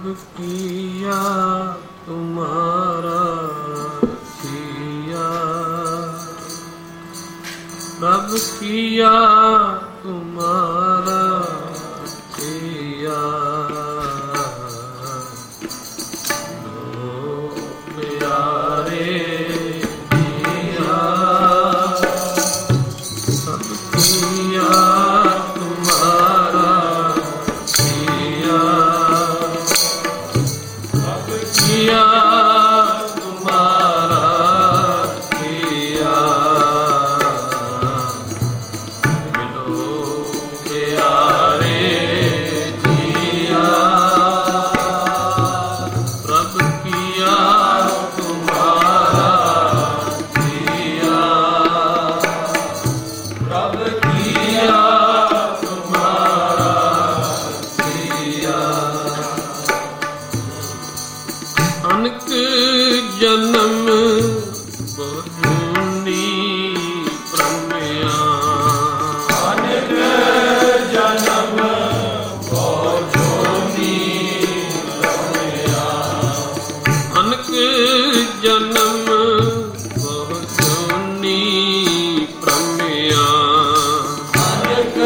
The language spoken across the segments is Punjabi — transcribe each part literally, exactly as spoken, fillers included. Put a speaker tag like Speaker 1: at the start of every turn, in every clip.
Speaker 1: किया तुम्हारा किया, प्रभ किया तुम्हारा किया, दो प्यारे किया, सब किया तुम्हारा किया, सब किया तुम्हारा किया, मिलो प्यारे जिया, प्रभ किया तुम्हारा किया, प्रभ किया तुम्हारा किया। अनक जन्म बहुनी प्रमया,
Speaker 2: अनक जन्म बहुनी प्रमया,
Speaker 1: अनक जन्म बहुनी प्रमया,
Speaker 2: अनक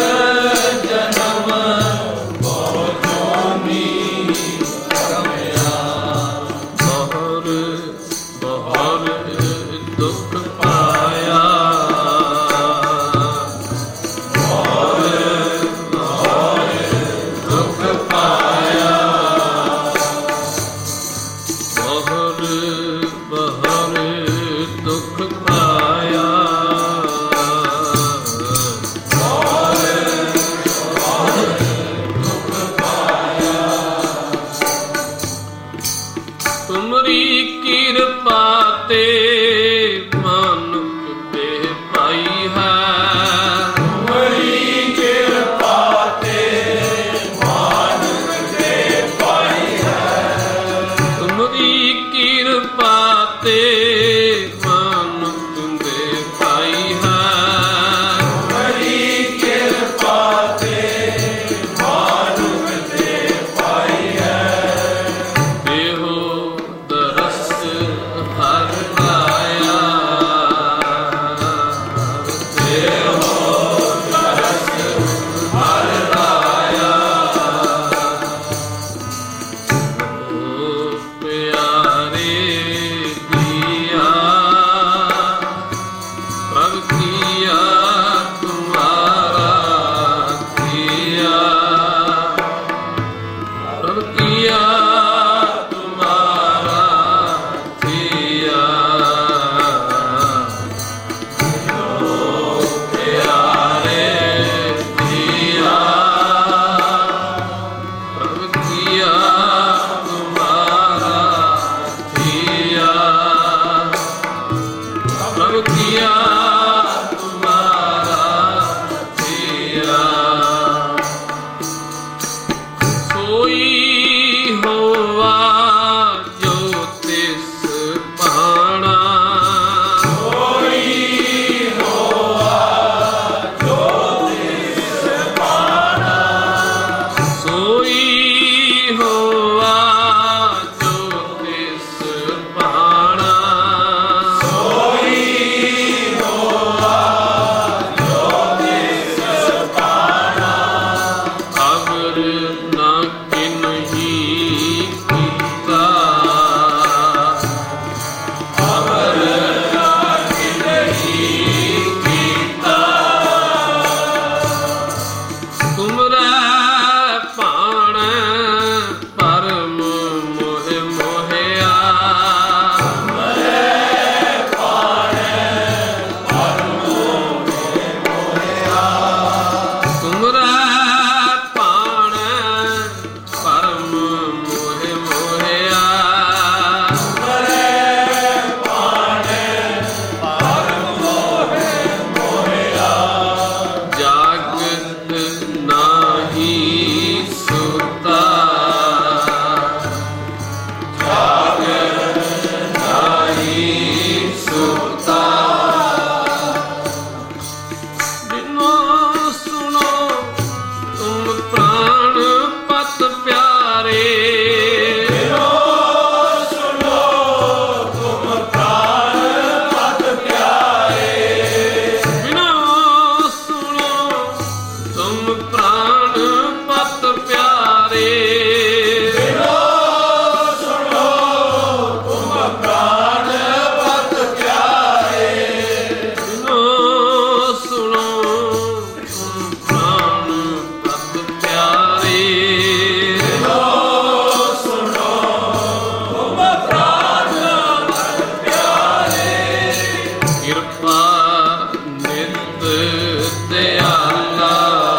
Speaker 1: ਦਿਆਲਾ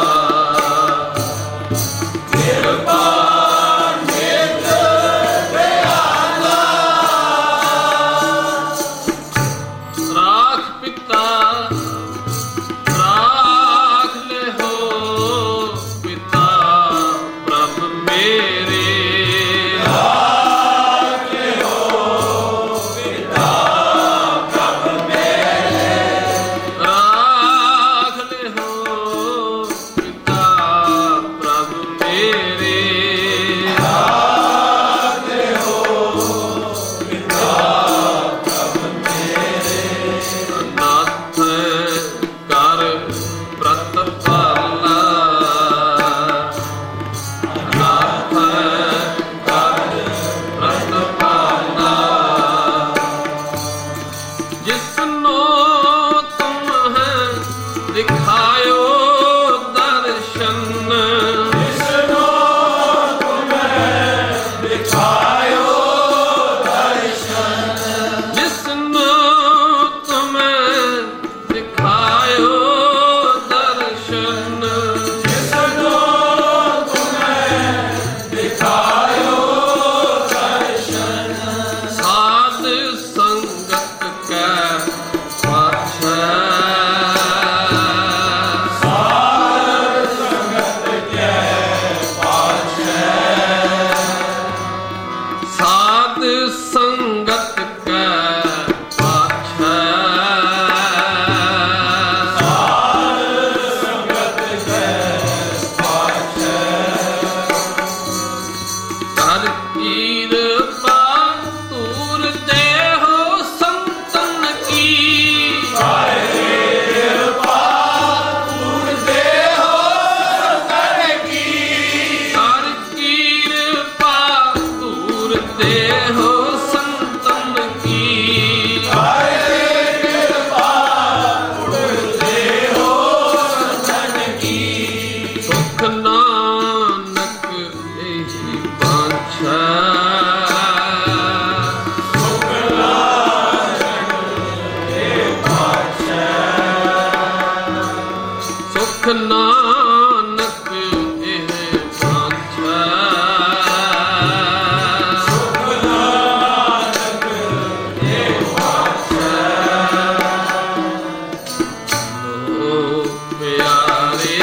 Speaker 2: ਕਿਰਪਾਨ ਨਿਤ ਦਿਆਲਾ
Speaker 1: ਰਾਖ ਪਿਤਾ ਰਾਖ ਲਿਹੋ ਪਿਤਾ ਪ੍ਰਭ ਮੇਰੇ ਦਿਖਾਇਓ ਦਰਸ਼ਨ
Speaker 2: ਜਿਸਨੋ ਤੁਮੈ ਦਿਖਾਇਓ ਦਰਸ਼ਨ
Speaker 1: ਜਿਸਨੋ ਤੁਮੈ ਦਿਖਾਇਓ ਦਰਸ਼ਨ
Speaker 2: ਜਿਸਨੋ ਤੁਮੈ ਦਿਖਾਇਓ ਦਰਸ਼ਨ
Speaker 1: ਸਾਧ ਸੰਗਤ ਕੈ ਪਾਛੈ ਸੰਗਤ ਕੈ ਪਾਛੈ
Speaker 2: ਸਾਧ ਸੰਗਤ ਕੈ ਪਾਛੈ
Speaker 1: ਕਰ ਕਿਰਪਾ ਤੂਰ ਦੇਹੋ ਸੰਤਨ ਕੀ
Speaker 2: ਕਰ ਕਿਰਪਾ ਤੂਰ ਦੇਹੋ ਸੰਤਨ ਕੀ
Speaker 1: ਕਰ ਕਿਰਪਾ ਤੂਰ ਦੇਹੋ ਨਾਨਕ ਇਹੀ ਬਾਂਛਾ
Speaker 2: ਸੁਖ ਨਾਨਕ ਇਹ ਬਾਛੈ
Speaker 1: ਸੁਖ ਨਾਨਕ ਇਹ ਬਾਂਛਾ
Speaker 2: ਸੁਖ ਨਾਨਕ ਇਹ ਬਾਛੈ
Speaker 1: ਓ ਪਿਆਰੇ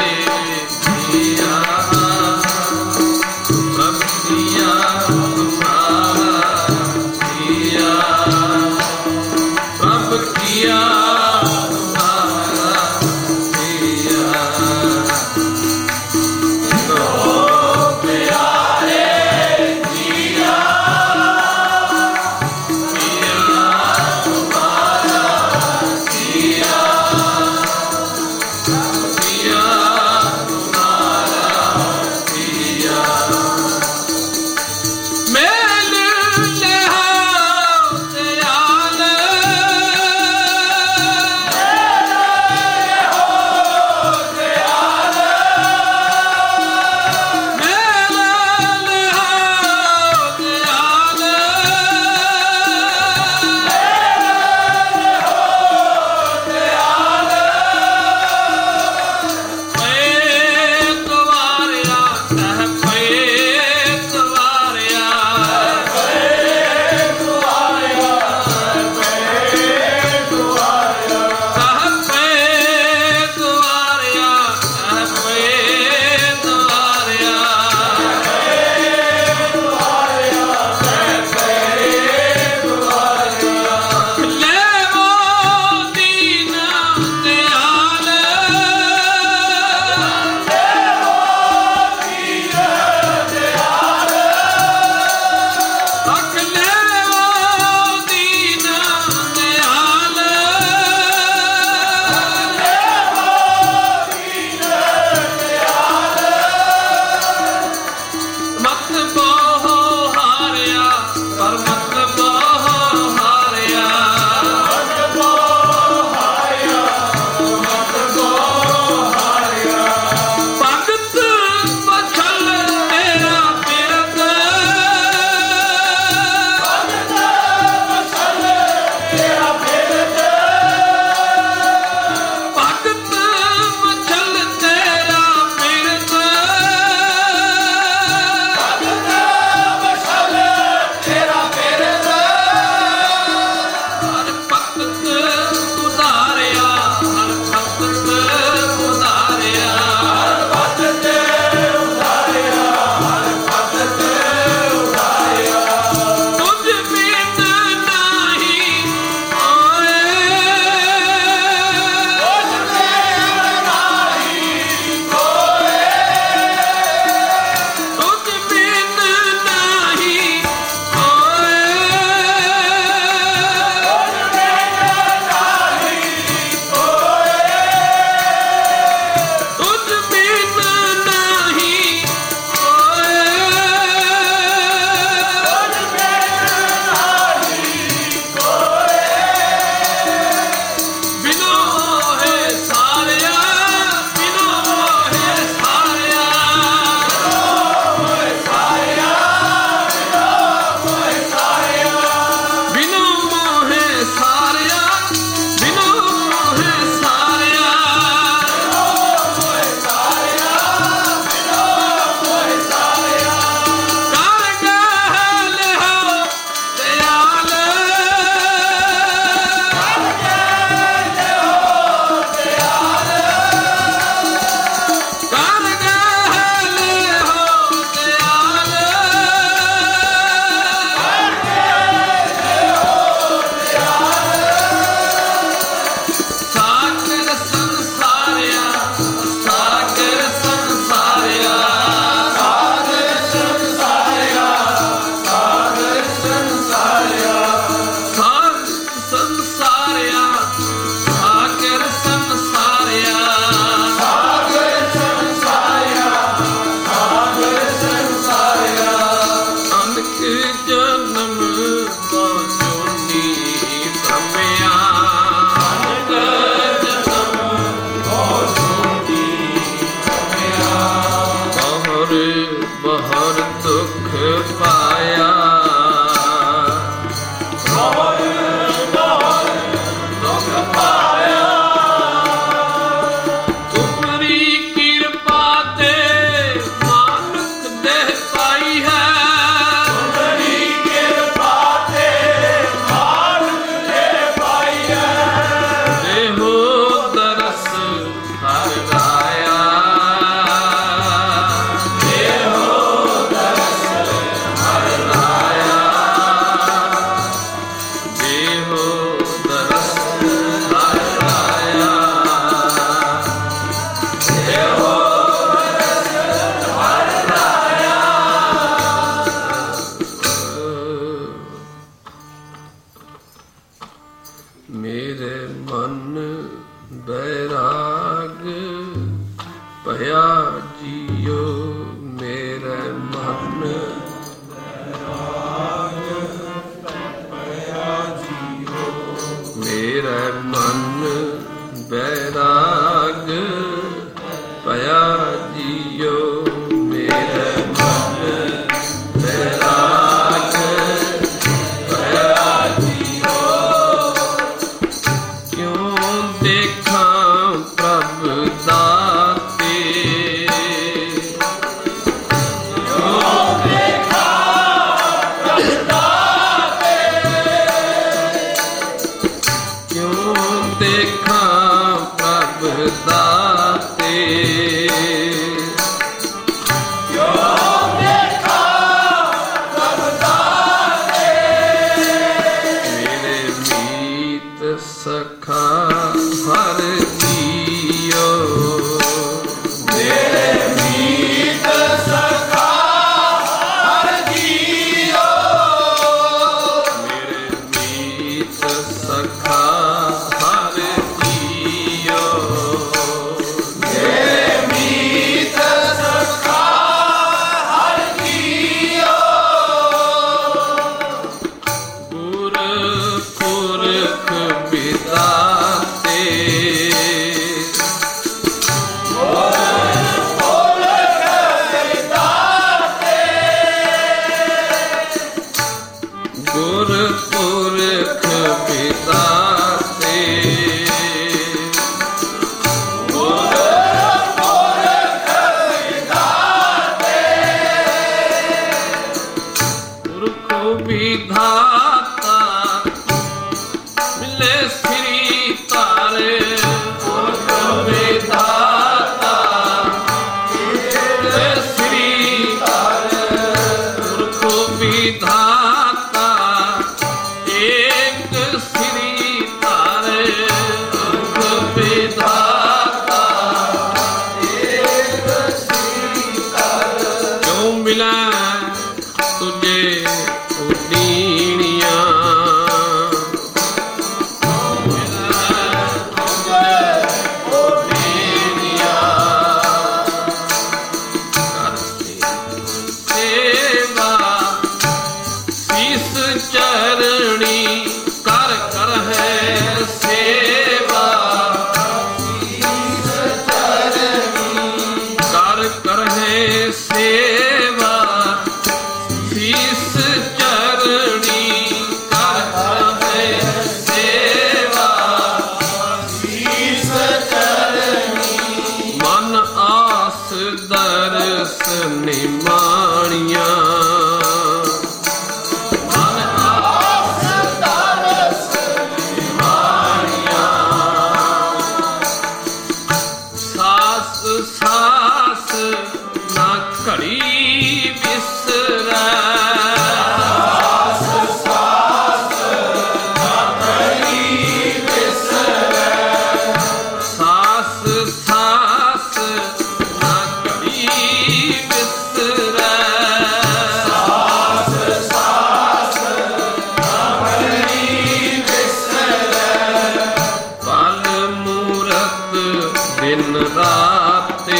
Speaker 1: ਭਇਆ ਜੀਓ ਮੇਰੇ ਮਨ ਮੇਰਾ ਮਨ ਬੈਰਾਗ ਭਇਆ ਜੀਓ ਮੇਰਾ ਮਨ ਬੈਰਾਗ ਭਇਆ ਜੀਓ ਕਿਉਂ ਦੇਖਾਂ ਪ੍ਰਭ ਦਾਤੇ ਕਿਉਂ ਦੇਖਾਂ ਪ੍ਰਭ ਦਾਤੇ ਕਿਉਂ ਦੇਖਾਂ ਪ੍ਰਭ ਦਾਤੇ ਕਿਉਂ ਦੇਖਾਂ ਪ੍ਰਭ ਦਾਤੇ ਮੇਰੇ ਮੀਤ ਸਖਾ ਹਰ ਜੀਓ ਮੇਰੇ ਮੀਤ ਸਖਾ ਹਰ ਜੀਓ ਮੇਰੇ ਮੀਤ ਸਖਾ ਹਰ ਜੀਓ ਮੇਰੇ ਮੀਤ ਸਖਾ ਹਰ ਜੀਓ ਗੁਰ ਪੁਰਖ ਵਿਦਾਤੇ ਗੁਰ ਪੁਰਖ ਵਿਦਾਤੇ ਗੁਰ ਪੁਰਖ ਵਿਦਾਤੇ ਪੁਰਖ ਵਿਧਾਤਾ ਮਿਲੇ ਸ੍ਰੀ ਤਾਰੇ ਪੁਰਖ ਵਿਧਾਤਾ ਮਿਲੇ ਸ੍ਰੀ ਤਾਰੇ ਪੁਰਖ ਵਿਧਾਤਾ ਏਕ ਸ੍ਰੀ ਤਾਰੇ ਪੁਰਖ ਵਿਧਾਤਾ ਏਕ ਸ੍ਰੀ ਤਾਰੇ ਕਿਉਂ ਮਿਲਾ ਤੁਝੇ ਉਡੀਣੀਆਂ ਚਰਣੀ ਕਰ ਕਰ ਹੈ ਸੇਵਾ ਕਰ ਕਰ ਹੈ ਸੇਵਾ ਸੀਸ ਚਰਣੀ ਕਰ ਕਰ ਹੈ ਸੇਵਾ ਸੀਸ ਚਰਣੀ ਮਨ ਆਸ ਦਰਸ ਨਿਮਾਣੀਆਂ ਸਾਸ ਨਾ ਘੜੀ ਵਿਸਰੈ ਸਾਸ ਸਾਸ ਨਾ ਘੜੀ ਵਿਸਰੈ ਸਾਸ ਸਾਸ ਨਾ ਘੜੀ ਵਿਸਰੈ ਸਾਸ ਸਾਸ ਨਾ ਘੜੀ ਵਿਸਰੈ ਪਲ ਮੂਰਤ ਦਿਨ ਰਾਤੇ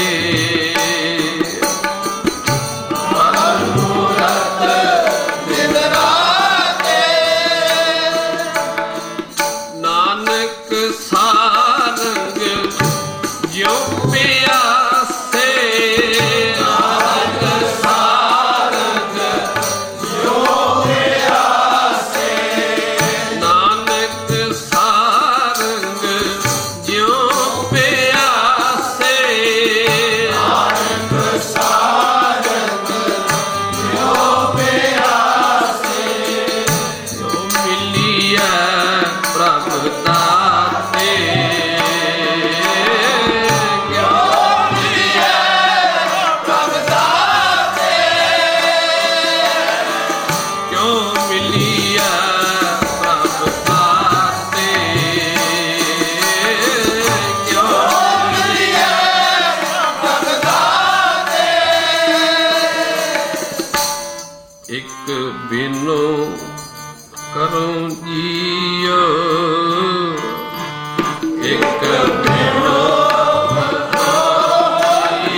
Speaker 1: ਪਲ ਮੂਰਤ ਦਿਨ ਰਾਤੇ ਨਾਨਕ ਸਾਰੰਗ ਜਿਉ ਪਿਆਸੇ ਨਾਨਕ ਸਾਰੰਗ ਜਿਉ ਪਿਆਸੇ ਨਾਨਕ ਸਾਰੰਗ ਜਿਉ ਪਿਆਸੇ ਨਾਨਕ ਸਾਰੰਗ ਜਿਉ ਪਿਆਸੇ ਜੋ ਮਿਲਿਆ ਪ੍ਰਭ ਦਾਤੇ ਕਿਉ ਮਿਲਿਆ ਪ੍ਰਭ ਦਾਤੇ ਕਿਉ ਮਿਲਿਆ ਪ੍ਰਭ ਦਾਤੇ ਕਿਉ ਮਿਲਿਆ ਪ੍ਰਭ ਦਾਤੇ ਇੱਕ ਬਿਨੋ ਕਰੋ ਜੀਓ ਇੱਕ ਬਿਨੋ ਕਰੋ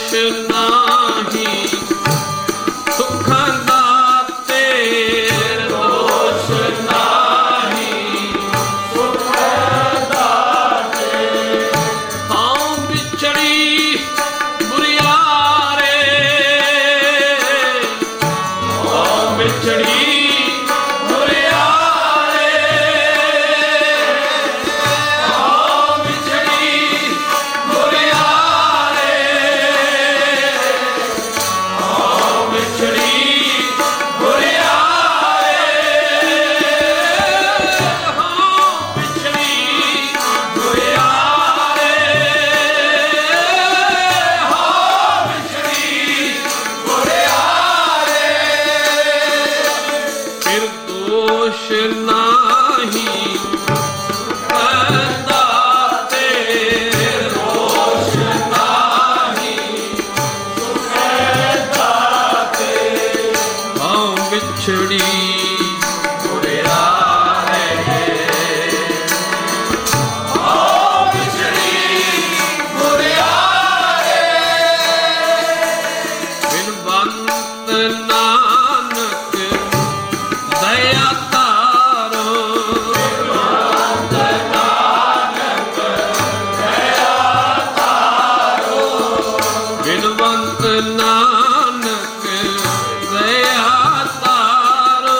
Speaker 1: ਨਾਹੀ ਸੁਖਾਂ ਦਾਤੇ
Speaker 2: ਦੋਸ਼ ਨਾਹੀ ਸੁਖਾਂ ਦਾਤੇ
Speaker 1: ਹਾਂ ਵਿਛੜੀ ਬੁਰਿਆਰੇ
Speaker 2: ਹਾਂ ਵਿਛੜੀ
Speaker 1: ਨਾਹੀ ਦਾਤੇ
Speaker 2: ਦੋਸ਼ ਨਾਹੀ ਸੁਖਾਂ ਦਾਤੇ
Speaker 1: ਹਾਂ ਵਿਛੜੀ ਨਾਨਕ ਦਇਆ ਤਾਰੋ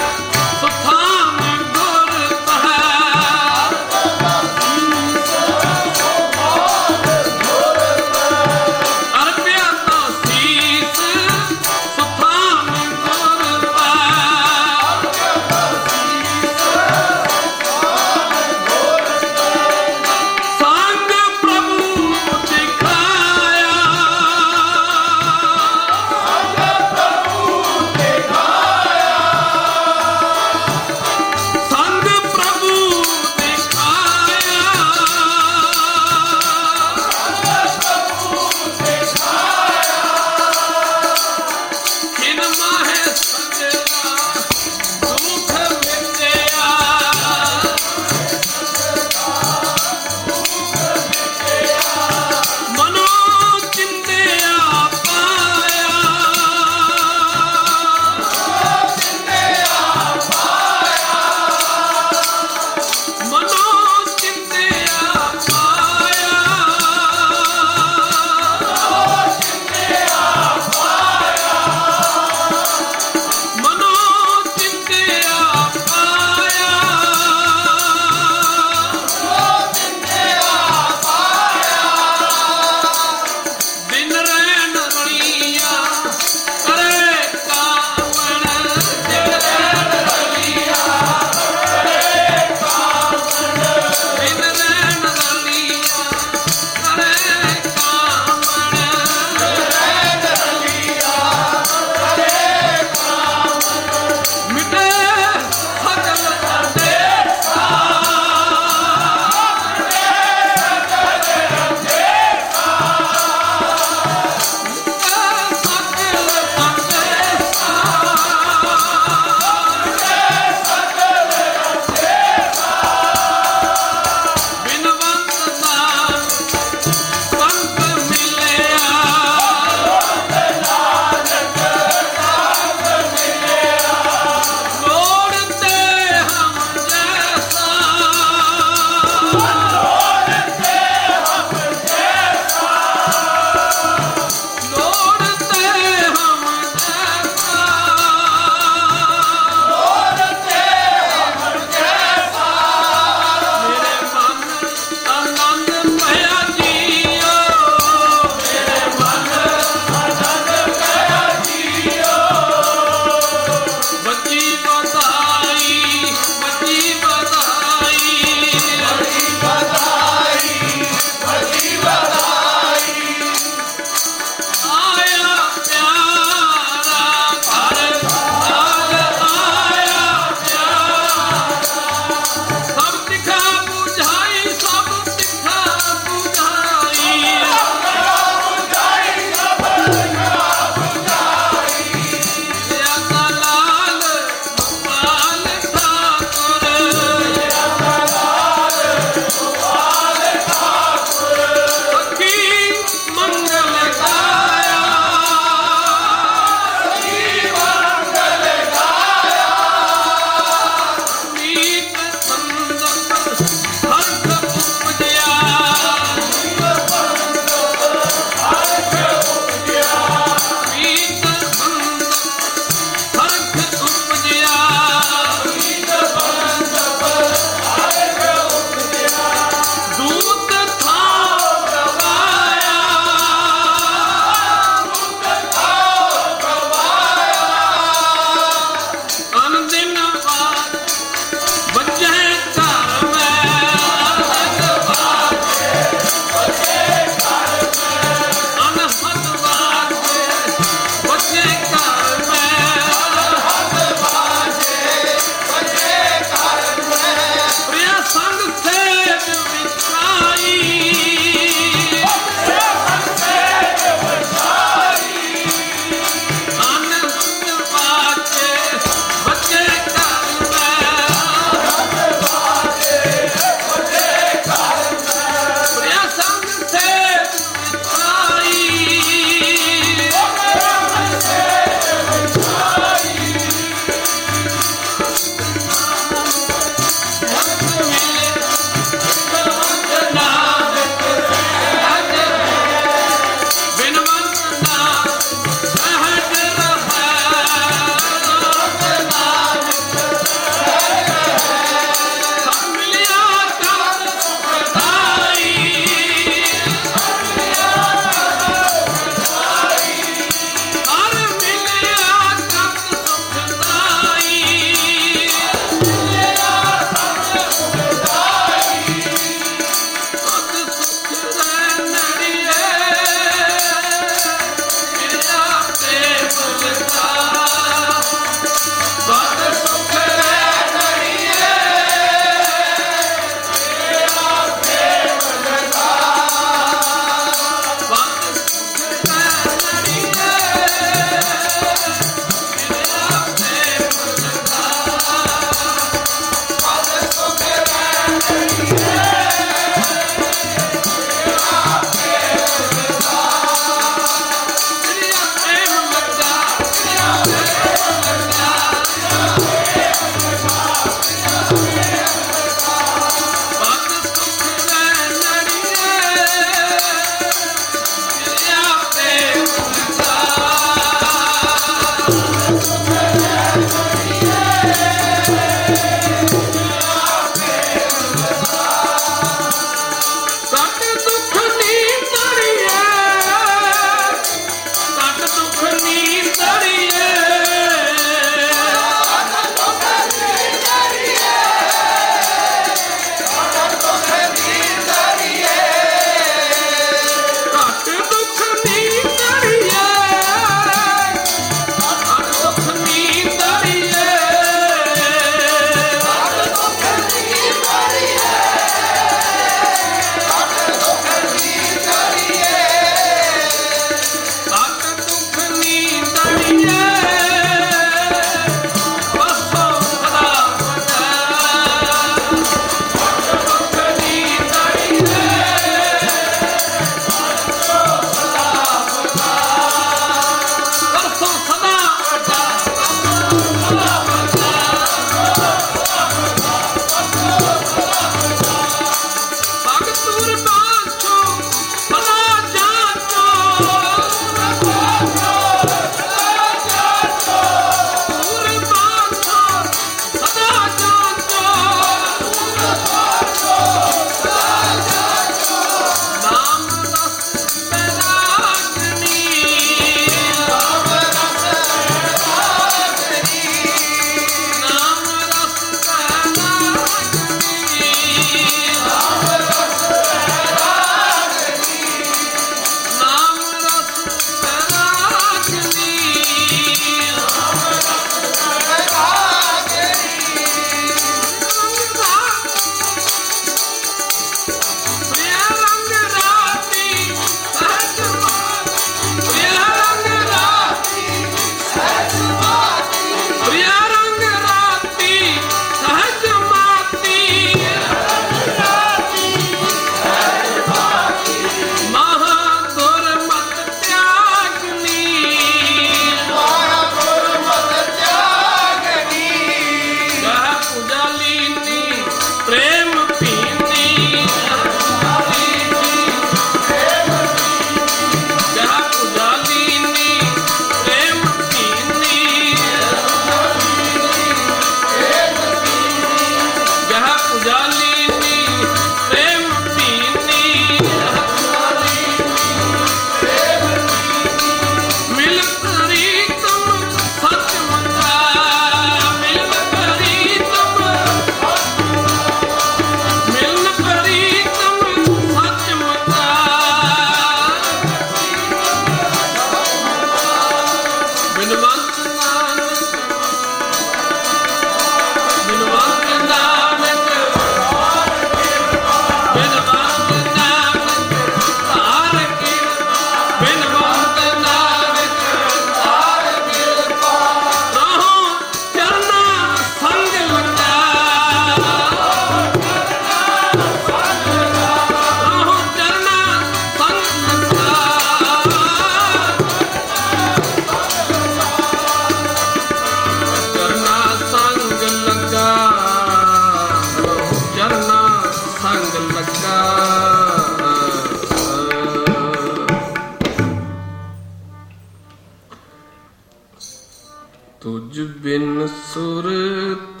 Speaker 1: सुरत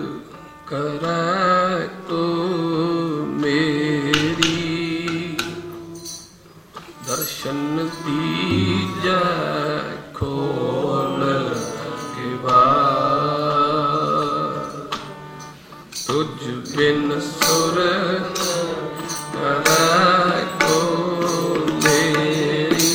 Speaker 1: करै तो मेरी दर्शन दीजै खोल के बार तुझ बिन सुरत करै तो मेरी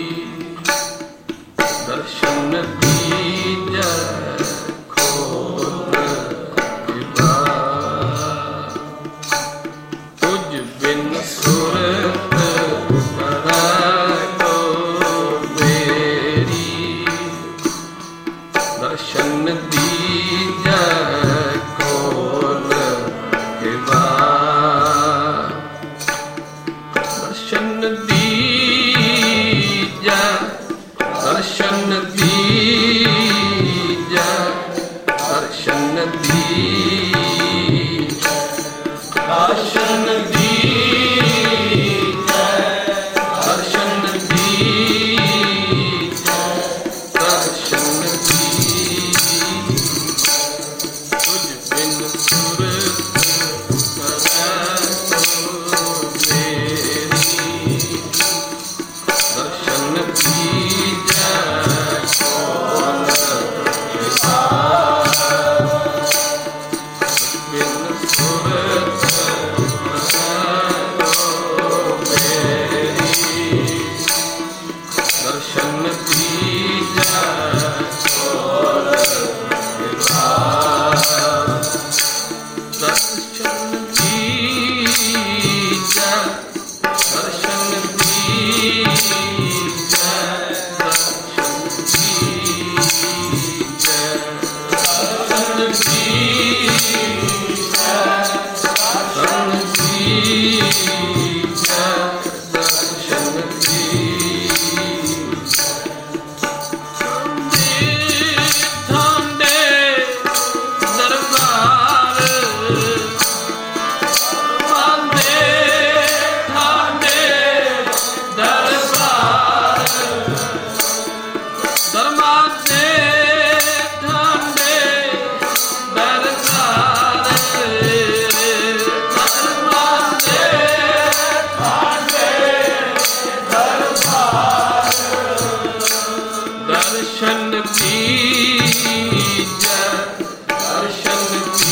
Speaker 1: दर्शन दीजै खोल के बार तुझ बिन सुरत करै तो मेरी दर्शन दीजै खोल के बार दर्शन दीजै दर्शन दीजै दर्शन दीजै दर्शन दीजै दर्शन दीजै दर्शन दीजै तुझ बिन सुरत करै तो मेरी दर्शन दीजै खोल के बार तुझ बिन सुरत करै तो मेरी दर्शन दीजै खोल के बार दर्शन दीजै दर्शन दीजै दर्शन दीजै दर्शन दीजै दर्शन दीजै दर्शन दीजै थांडे दरबार मांदे थांडे दरबार दरमादे थांडे दरबार दरमादे थांडे दरबार दर्शन दीजै दर्शन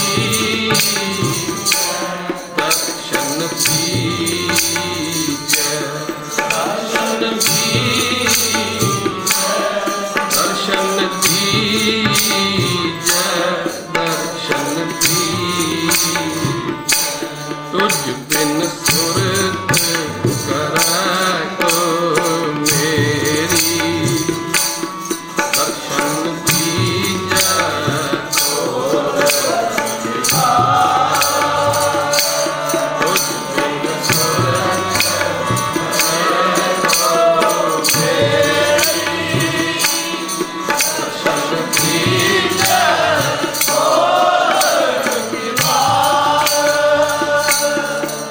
Speaker 1: दीजै दर्शन दीजै दर्शन दीजै दर्शन दीजै दर्शन दीजै तुझ बिन सुरत करै तो मेरी दर्शन दीजै खोल के बार तुझ बिन सुरत करै तो मेरी दर्शन दीजै खोल के बार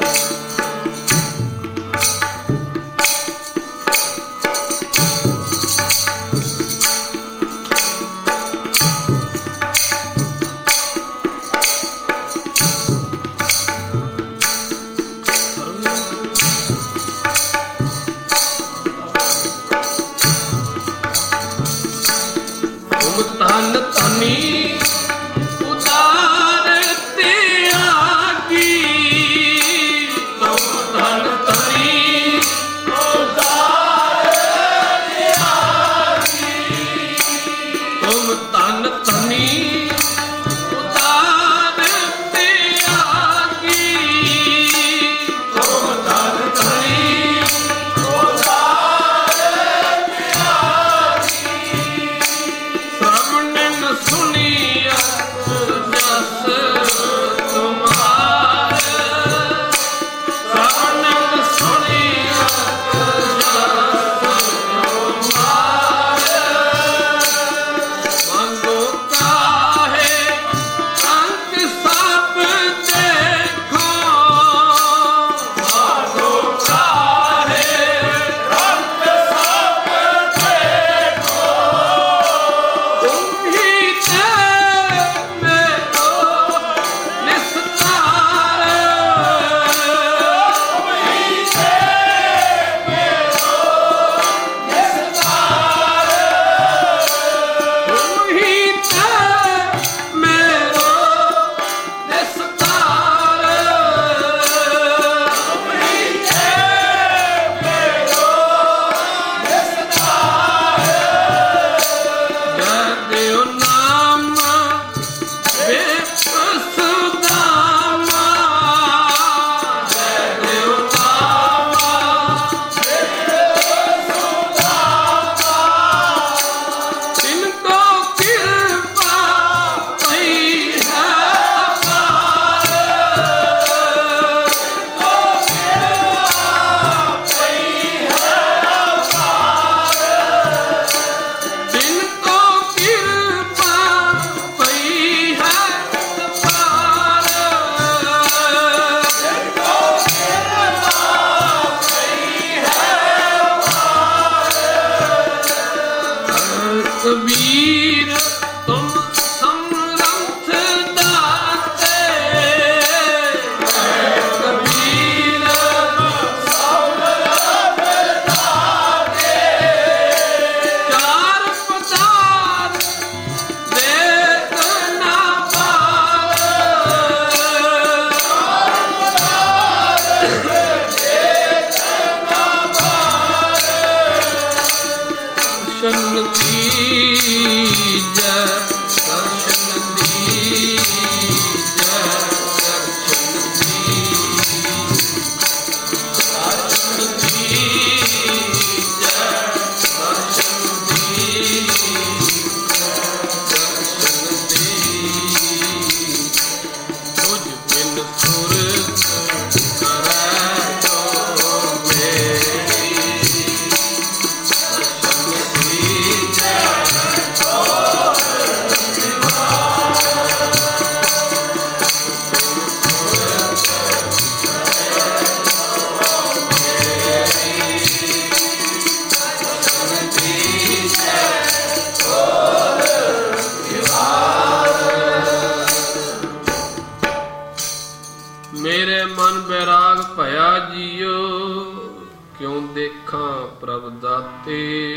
Speaker 1: ਬੈਰਾਗ ਭਇਆ ਜੀਓ, ਕਿਉਂ ਦੇਖਾਂ ਪ੍ਰਭ ਦਾਤੇ।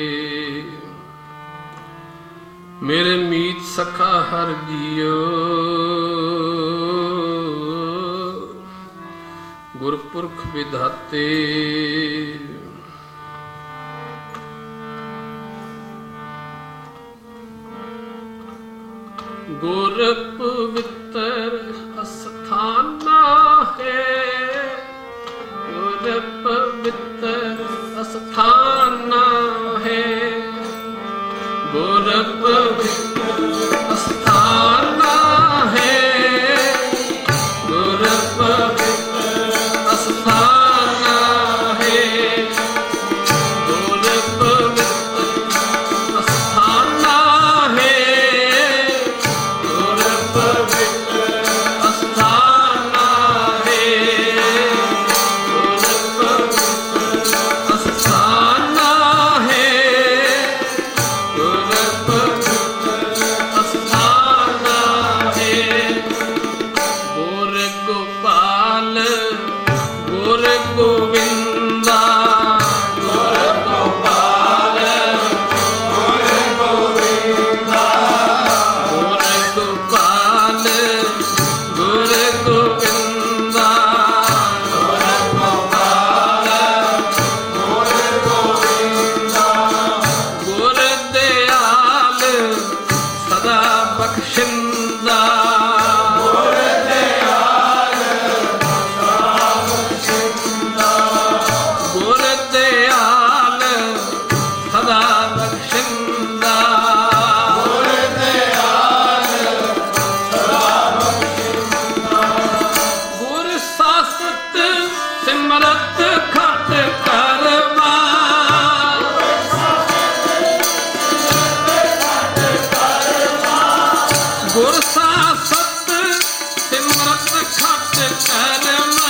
Speaker 1: ਮੇਰੇ ਮੀਤ ਸਖਾ ਹਰ ਜੀਓ, ਗੁਰਪੁਰਖ ਵਿਧਾਤੇ। ਗੁਰ ਪਵਿੱਤਰ ਅਸਥਾਨਾ ਹੈ, ਗੁਰ ਪਵਿੱਤਰ ਅਸਥਾਨਾ ਹੈ, ਗੁਰ ਪਵਿੱਤਰ ਅਸਥਾਨਾ ਹੈ, ਗੁਰ ਪਵਿੱਤਰ ਅਸਥਾਨਾ ਹੈ, ਗੁਰ ਪਵਿੱਤਰ ਅਸਥਾਨਾ ਹੈ, ਗੁਰ ਪਵਿੱਤਰ ਅਸਥਾਨਾ ਹੈ, ਗੁਰ ਪਵਿੱਤਰ ਅਸਥਾਨਾ ਹੈ, ਗੁਰ ਪਵਿੱਤਰ ਅਸਥਾਨਾ ਹੈ। ਗੁਰ ਗੋਪਾਲ ਗੁਰ ਗੋਵਿੰਦਾ, ਗੁਰ ਗੋਪਾਲ ਗੁਰ ਗੋਵਿੰਦਾ, ਗੁਰ ਗੋਪਾਲ ਗੁਰ ਗੋਵਿੰਦਾ, ਗੁਰ ਗੋਪਾਲ ਗੁਰ ਗੋਵਿੰਦਾ, ਗੁਰ ਦਿਆਲ ਸਦਾ ਬਖਸ਼ਿੰਦਾ, ਗੁਰ ਦਿਆਲ ਸਦਾ ਬਖਸ਼ਿੰਦਾ, ਗੁਰ ਦਿਆਲ ਸਦਾ ਬਖਸ਼ਿੰਦਾ, ਗੁਰ ਦਿਆਲ ਸਦਾ ਬਖਸ਼ਿੰਦਾ। ਗੁਰ ਸਾਸਤ ਸਿਮਰਤ ਖਟ ਕਰਵਾ, ਗੁਰ ਸਾਸਤ ਸਿਮਰਤ ਖਟ ਕਰਵਾ,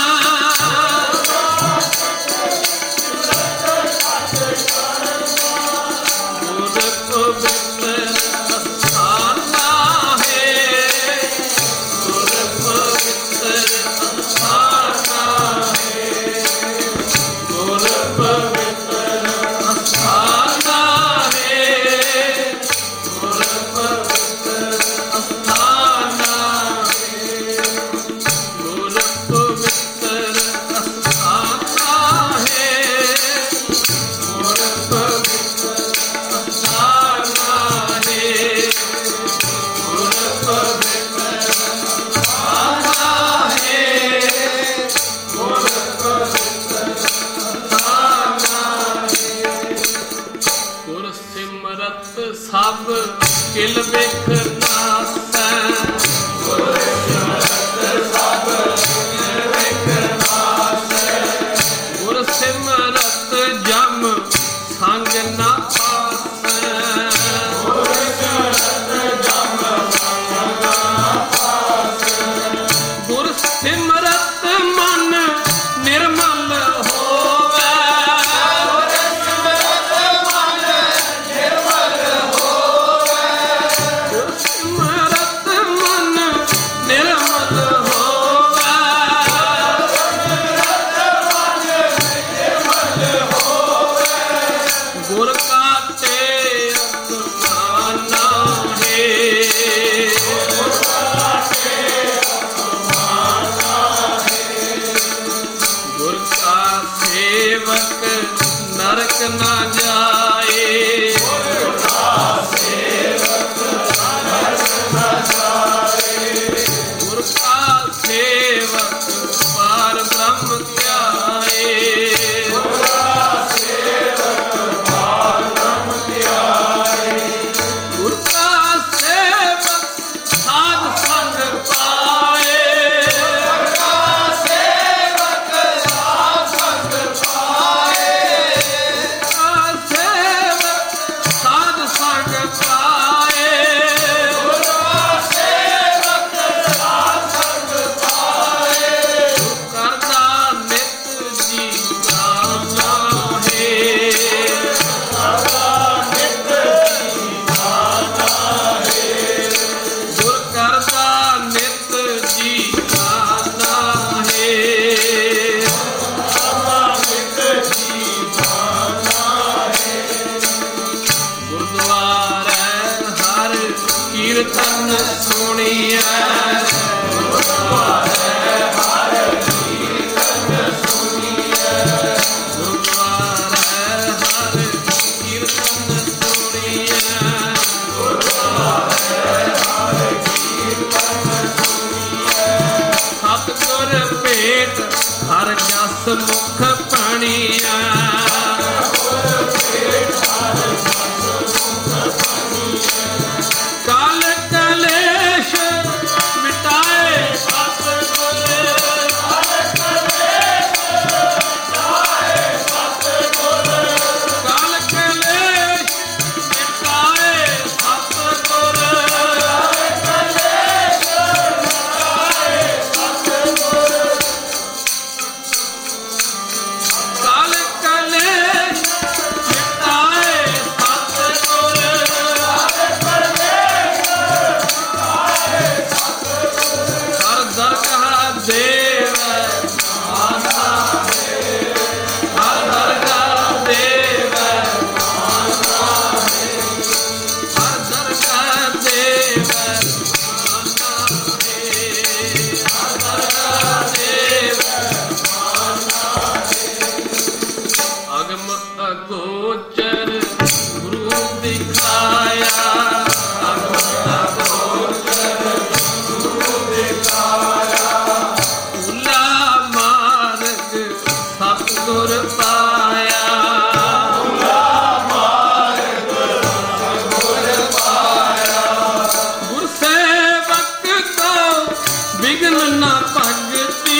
Speaker 1: ਗੁਰ ਪਵਿੱਤਰ ਅਸਥਾਨਾ ਹੈ, ਗੁਰ ਪਵਿੱਤਰ ਅਸਥਾਨਾ ਹੈ, ਗੁਰ ਪਵਿੱਤਰ ਅਸਥਾਨਾ ਹੈ, ਗੁਰ ਪਵਿੱਤਰ ਅਸਥਾਨਾ ਹੈ, ਗੁਰ ਪਵਿੱਤਰ ਅਸਥਾਨਾ ਹੈ, ਗੁਰ ਪਵਿੱਤਰ ਅਸਥਾਨਾ ਹੈ, ਗੁਰ ਪਵਿੱਤਰ ਅਸਥਾਨਾ ਹੈ, ਗੁਰ ਪਵਿੱਤਰ ਅਸਥਾਨਾ ਹੈ। ਗੁਰ ਸਿਮਰਤ ਸਭ ਕਿਲ ਵੇਖ ਨਾਸੈ, ਗੁਰ ਸਿਮਰਤ ਸਭ ਕਿਲ ਵੇਖ ਨਾਸੈ, ਗੁਰ ਸਿਮਰਤ ਜਮ ਸੰਗ ਨਾ ਪਾਸੈ, ਗੁਰ ਸਿਮਰਤ ਜਮ ਸੰਗ ਨਾ ਪਾਸੈ, ਗੁਰ ਸਿਮਰਤ ਮਨ ਨਿਰਮਲ ਹੋਵੈ, ਗੁਰ ਸਿਮਰਤ ਮਨ ਨਿਰਮਲ ਹੋਵੈ, ਗੁਰ ਸਿਮਰਤ ਮਨ ਨਿਰਮਲ ਹੋਵੈ, ਗੁਰ ਕਾਟੇ ਅਸਮਾਨਾ ਹੈ, ਗੁਰ ਕਾਟੇ ਅਸਮਾਨਾ ਹੈ, ਗੁਰ ਕਾ ਸੇਵਕ ਨਰਕ ਨਾ ਜਾਏ, ਗੁਰ ਕਾ ਸੇਵਕ ਨਰਕ ਨਾ ਜਾਏ, ਗੁਰ ਕਾ ਸੇਵਕ ਪਾਰ ਬ੍ਰਹਮ ਧਿਆਏ, ਗੁਰ ਕਾ ਸੇਵਕ ਪਾਰ ਬ੍ਰਹਮ ਧਿਆਏ, ਗੁਰ ਕਾ ਸੇਵਕ ਸਾਧ ਸੰਗ ਪਾਏ, ਗੁਰ ਕਾ ਸੇਵਕ ਸਾਧ ਸੰਗ ਪਾਏ, ਗੁਰ ਕਾ ਕੀਰਤਨ ਸੁਣੀਐ। ਹਰ ਜਸ ਮੁਖ ਪਣੀਐ। ਕਾਲ ਕਲੇਸ਼ ਮਿਟਾਏ ਸਤਿਗੁਰ। ਕਾਲ ਕਲੇਸ਼ ਮਿਟਾਏ ਸਤਿਗੁਰ। ਅਗੋਚਰ ਗੁਰੂ ਦਿਖਾਇਆ। ਗੁਰੂ ਦਿਖਾਇਆ। ਭੁਲਾ ਮਾਰਗ ਸਤਿਗੁਰ ਪਾਇਆ। ਭੁਲਾ ਮਾਰਗ ਸਤਿਗੁਰ ਪਾਇਆ। ਗੁਰ ਸੇਵਕ ਕੋ ਵਿਘਨ ਨਾ ਭਗਤੀ।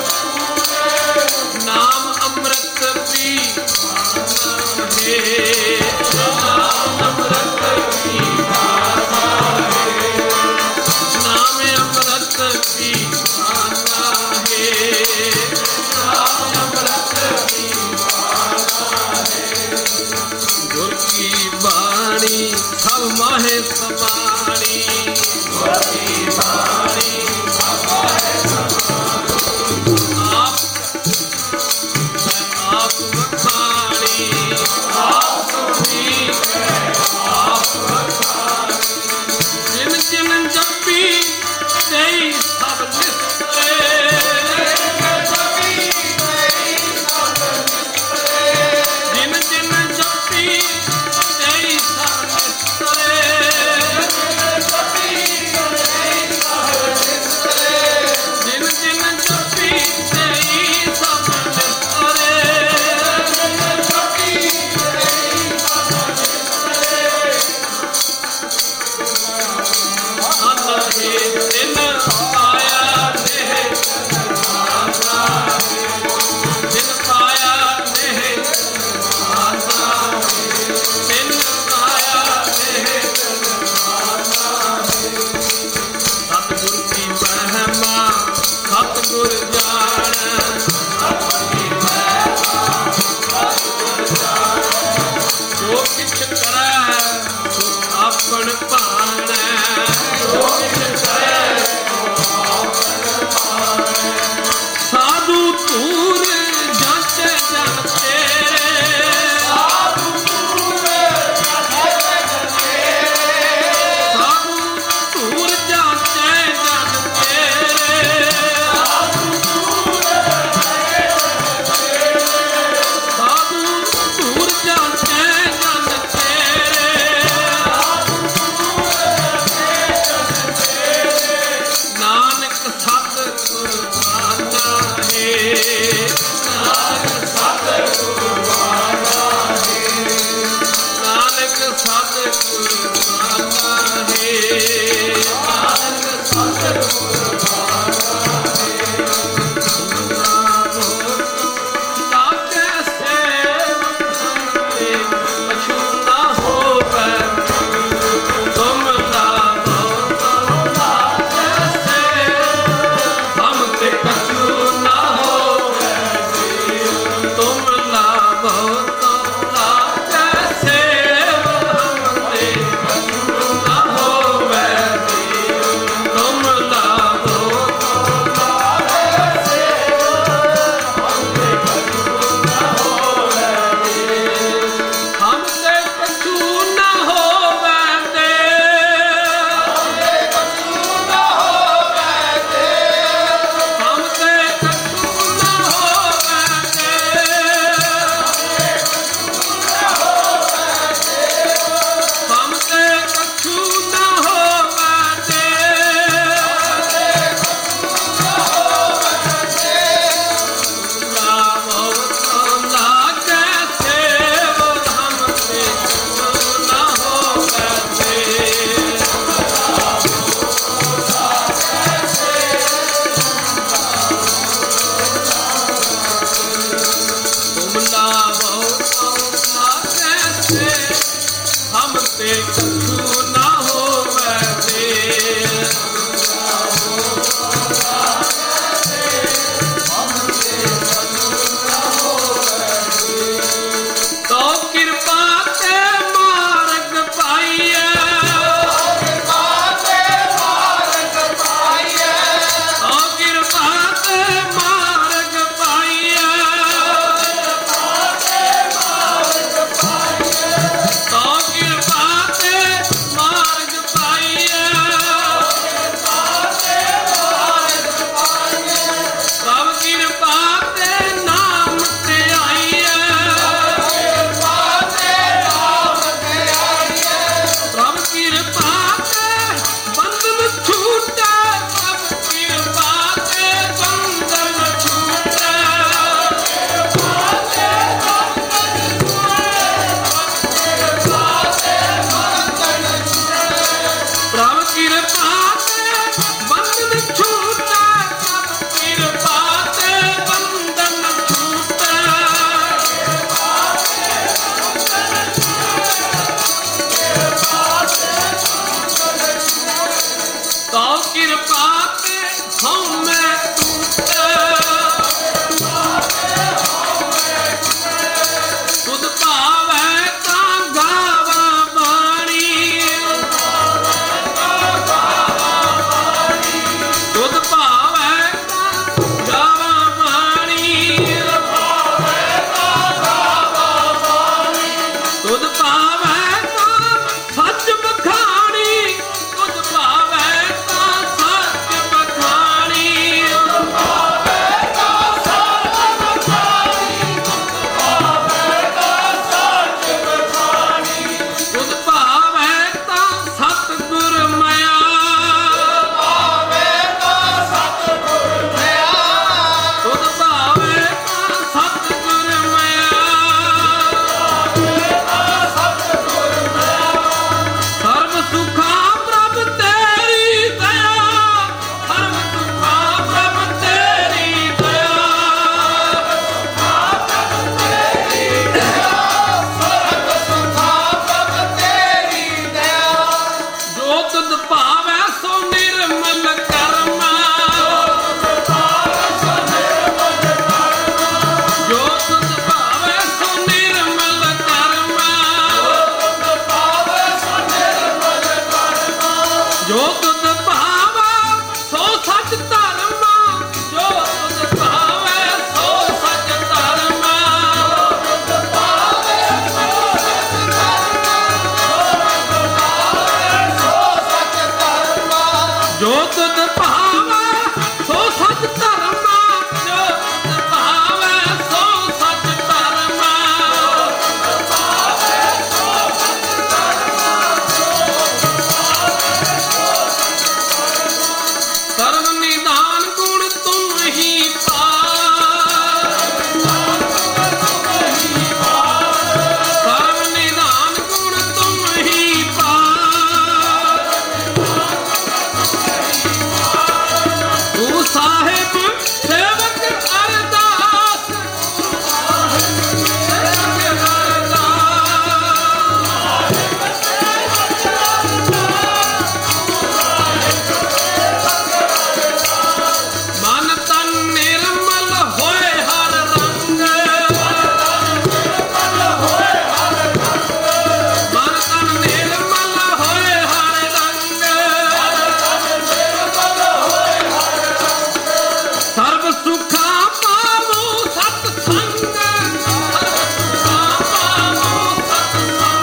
Speaker 2: Hey
Speaker 1: तेई सब निस्तरे जिन जिन जपी तेई सब निस्तरे जिन जिन जपी तेई सब निस्तरे दिन पाया नेह दिन पाया नेह दिन पाया नेह सतगुर की महिमा सतगुर जान जो किछ करे सो आपन भाण साधु तूर जाचे जन तेरे साधु तूर जाचे जन तेरे साधु तूर जाचे जन तेरे नानक सतगुर माना है नानक सतगुर माना है नानक सतगुर माना है नानक सतगुर माना है लागे सेवक हमरे कछु ना होवे तुम लाभो हमते कछु ना होवे तुम लाभो तो लागे सेवक हमते कछु ना होवे तुम लाभो तो लागे सेवक हमते कछु ना होवे हमते कछु ना होवे हमते कछु ना हमते कछु ना होवे लाभो तो लागे सेवक हमते कछु ना होवे तुम लाभो तो लागे से हमते कछु ना होवे तो कृपा ते मार्ग पाइए तो कृपा ते मार्ग पाइए तो कृपा ते मार्ग पाइए तो कृपा ते मार्ग पाइए सब कृपा ते नाम ते आइए सब कृपा ते बंधन छूटे सब कृपा ते बंधन छूटे प्रभ कृपा ते बंधन छूटे सब कृपा ते बंधन छूटे तो कृपा ते हमें टूटे तुद पावे ता गावा बाणी तुद पावे ता गावा बाणी तुद पावे ता सच बखानी तुद पावे ता सच ਸੋ ਨਿਰਮਲ ਕਰਮਾ ਜੋ ਤੁਧ ਭਾਵੈ ਸੋ ਨਿਰਮਲ ਕਰਮਾ ਜੋ ਤੁਧ ਭਾਵੈ ਸੋ ਸਚ ਧਰਮਾ ਜੋ ਤੁਧ ਭਾਵੈ ਸੋ ਸਚ ਧਰਮਾ ਜੋ ਤੁਧ ਭਾਵੈ ਸੋ ਸਚ ਧਰਮਾ ਜੋ ਤੁਧ ਭਾਵੈ ਸੋ ਸਚ ਧਰਮਾ ਸਰਵ ਨਿਧਾਨ ਗੁਣ ਤੁਮ ਹੀ ਪਾਰ ਸਰਵ ਨਿਧਾਨ ਗੁਣ ਤੁਮ ਹੀ ਪਾਰ ਤੂੰ ਸਾਹਿਬ ਸੇਵਕ ਅਰਦਾਸ ਸੇਵਕ ਅਰਦਾਸ ਮਨ ਤਨ ਨਿਰਮਲ ਹੋਏ ਹਰ ਰੰਗ ਮਨ ਤਨ ਨਿਰਮਲ ਹੋਏ ਹਰ ਰੰਗ ਸਰਬ ਸੁਖਾ ਪਾਵੋ ਸਤ ਸੰਗ ਸਰਬ ਸੁਖਾ ਪਾਵੋ ਸਤ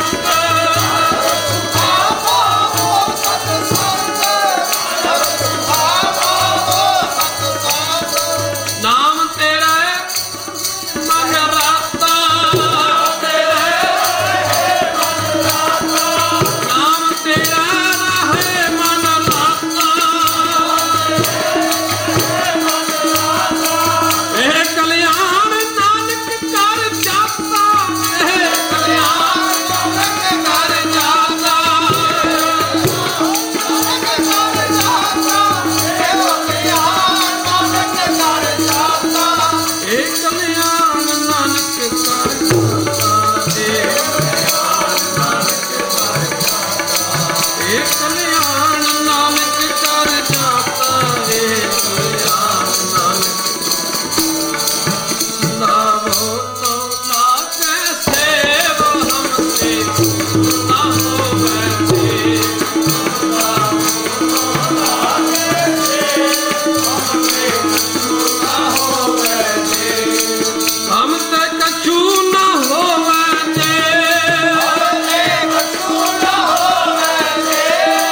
Speaker 1: ਸੰਗ ਨਾਮ ਤੇਰਾ ਮਨ ਰਾਤਾ ਤੇਰਾ ਨਾਮ ਤੇਰਾ ਰਹੇ ਮਨ ਰਾਤਾ ਇਹ ਕਲਿਆਣ ਨਾਨਕ ਕਰ ਜਾਤਾ ਇਹ ਕਲਿਆਣ ਨਾਨਕ ਕਰ ਜਾਤਾ ਇਹ ਕਲਿਆਣ ਨਾਨਕ ਕਰ ਜਾਤਾ ਇਹ ਕਲਿਆਣ ਨਾਨਕ ਕਰ ਜਾਤਾ ਇਹ ਕਲਿਆਣ ਨਾਨਕ ਨਾਮੋ ਤੋ ਲਾਗੈ ਸੇਵ ਹਮ ਤੇ ਨਾ ਹੋਵੈ ਤੇ ਹਮ ਤੇ ਕਛੂ ਨਾ ਹੋਵੈ ਤੇ ਹਮ ਤੇ ਕਛੂ ਨਾ ਹੋਵੈ ਤੇ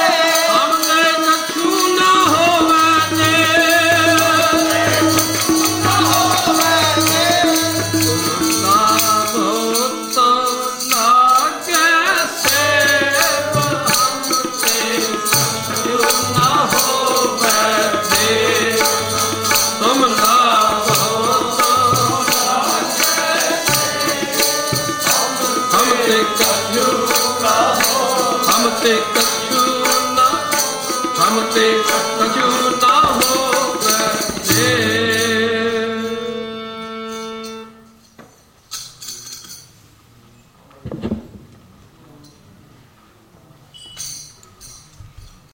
Speaker 1: ਨਾਮੋ ਤੋ ਲਾਗੈ ਸੇਵ ਹਮ ਤੇ ਕਛੂ ਨਾ ਹੋਵੈ ਤੇ ਤੁਮ ਨਾਮੋ ਹਮ ਤੇ ਕਛੂ ਹਮ ਤੇ ਕਛੂ ਨਾ ਹਮ ਤੇ ਕਛੂ